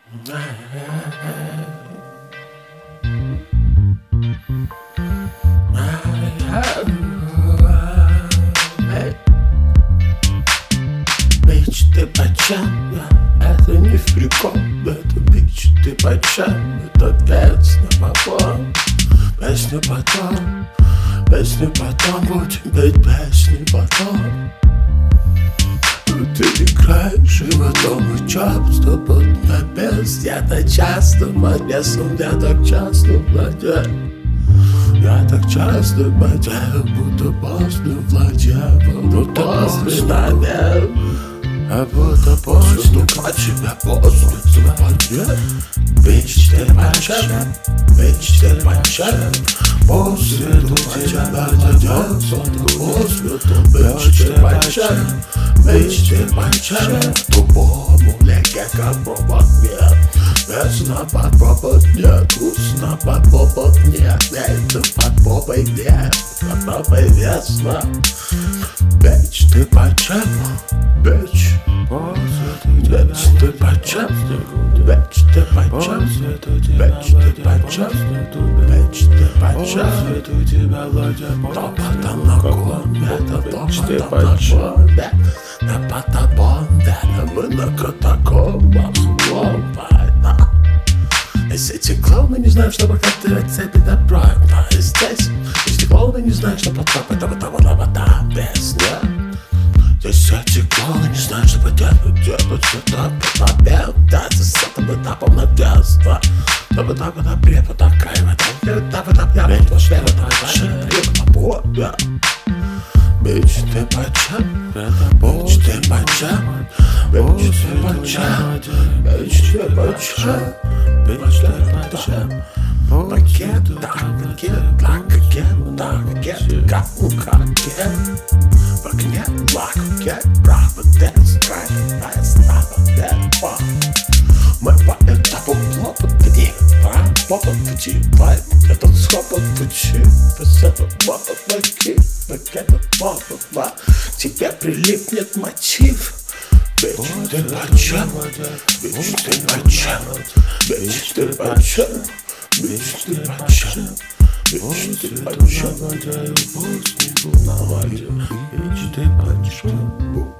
Бич, ты почем? Это не в прикол, это бич, ты почем? Это песня потом, песня потом, песня потом, будем петь песни потом. Ты играешь, и потом и часто под небес. Я так часто под лесом, я так часто владею. Я так часто потею, будто после владею, будто после навек. А будто после тебя, после тебя. Бич, ты почем? Бич, ты почем? После тебя владею, после тебя. Бич, ты почем? Бич, ты почем? Тупому леке, как провод нет. Весно под провод нет, вкусно под провод нет. Это под попой нет, под попой весно. Бич, ты почем? Бич, бич, ты почем? Бич, ты почем? Бич, ты почем? Бич, ты почем? Топотом ногой, это топотом ногой. На потабонде, мы на катакомбах сломано. Эти клоуны не знают, что покатывать цепи добро. Но и здесь эти клоуны не знают, что потап это вода песня. Здесь эти клоуны не знают, что делать сюда потапем. Да, с этим этапом на детство. Да, препода кайва, да, ведь ваш препода препода. Бич, ты почем? Бич, ты почем? Бич, ты почем? Бич, ты почем? Бич, ты почем? Пакет, в огне, лак, праводец, мы по этапу хлопотни, попотчиваем этот схлопот пути, без этого попотки, пакета попотва, тебе прилипнет мотив. Бич, ты почем? Бич, ты почем? Бич, ты почем? Бич, ты почем? Бич, ты почем? Бич, ты почем?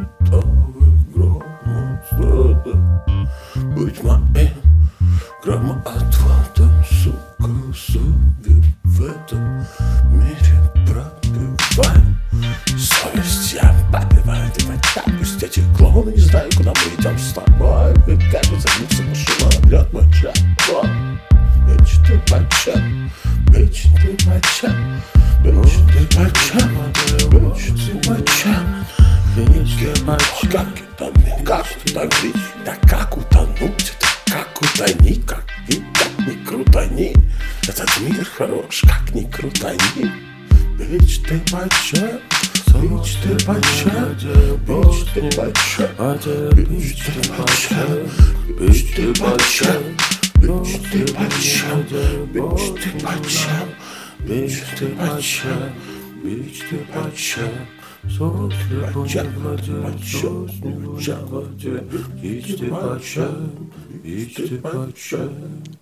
Будь моим громоотводом, сука, совет в этом мире пробивай. Совесть я побиваю, ты так, пусть эти клоуны не знаю, куда мы идем с тобой. Ведь как бы забиться машина, врет мой джекпот. Бич, ты почем? Бич, ты почем? Бич, ты почем? Бич, ты почем? Бич, ты почем? Как утонуть? Да как утонуть? Это как утонить? Как не крутани? Этот мир хорош, как ни крутани. Бич, ты почем? Бич, ты почем? Бич, ты почем? Бич, ты почем? Бич, ты почем? Бич, ты почем? Бич, ты почем? Бич, ты почем? Бич, ты почем? Сон не владел, не владел, бич, ты почем? Бич, ты почем?